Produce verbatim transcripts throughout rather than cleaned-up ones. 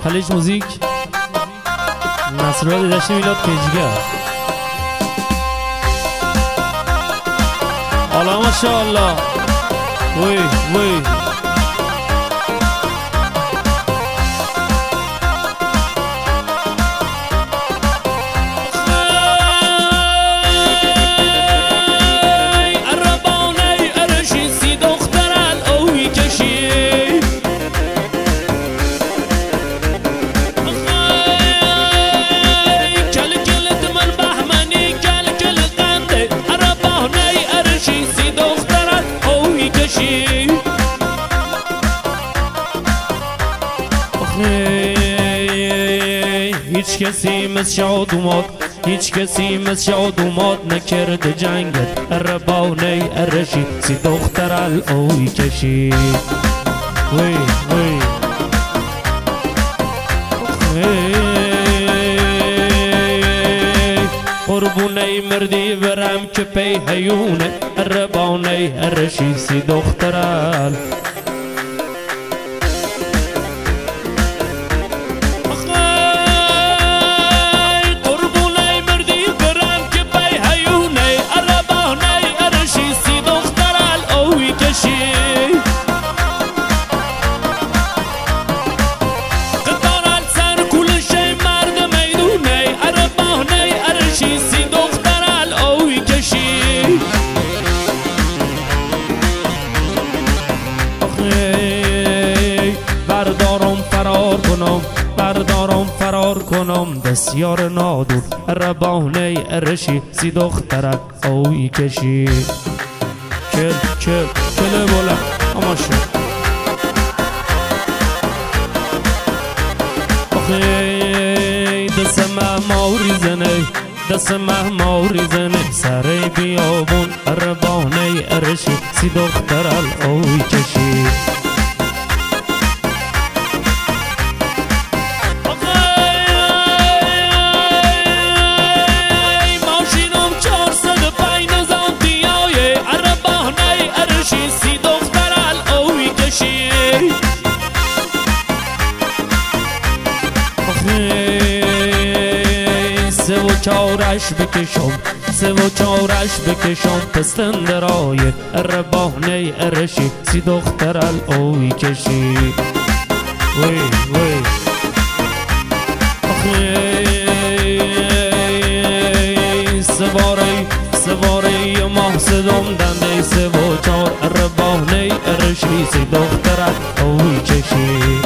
خلیج موزیک نصرالله داشته میلاد کیجگر حالا ماشاءالله وی وی هیچ کسی مثل شاد اومد هیچ کسی مثل شاد اومد نکرد جنگت ربانه ارشی سی دختر الاوی کشی وی وی قربونه مردی برم که پی هیونه ربانه ارشی سی دختر ال بردارم فرار کنم بسیار نادور ربانه ارشی سی دخترک اوی کشی چل چل چل بولا اما شد آخی دست مهماری زنه دست مهماری زنه سر بیابون ربانه ارشی سی دخترک اوی کشی سه و چارش بکشم سه و چارش بکشم پستن درای ربانه ارشی سی دختر الاوی کشی وی وی آخی سواره سواره ماه صدام دنده سه و چار ربانه ارشی سی دختر الاوی کشی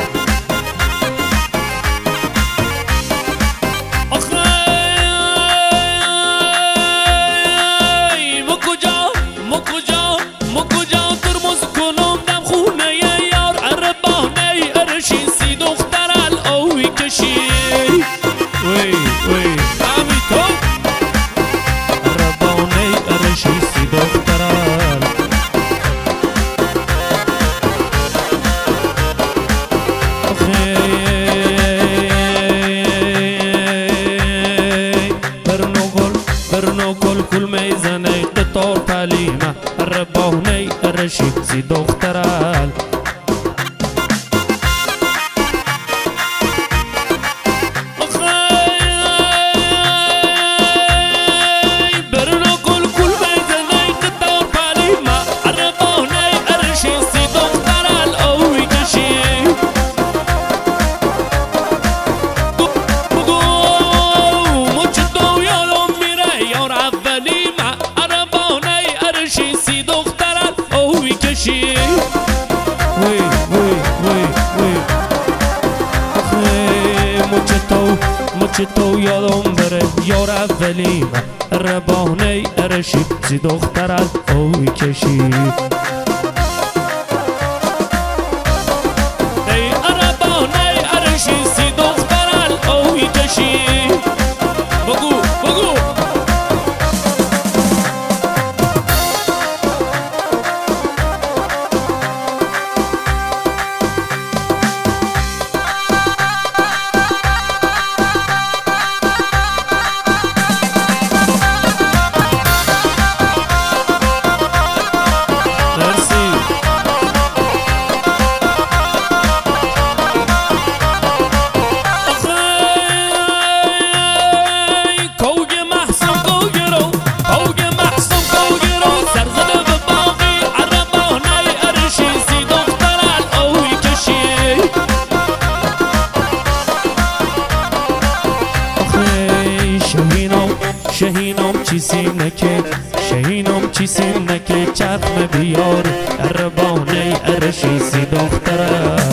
ربانه ارشی سی دخترال وی وی وی وی مچتو مچتو یادم بره یار اولیم ربانه ارشی سی دختر اوی کشی ای ربانه ارشی سی دختر اوی کشی بگو بگو سیم نکه چخم بیار اربانه ارشیسی دختره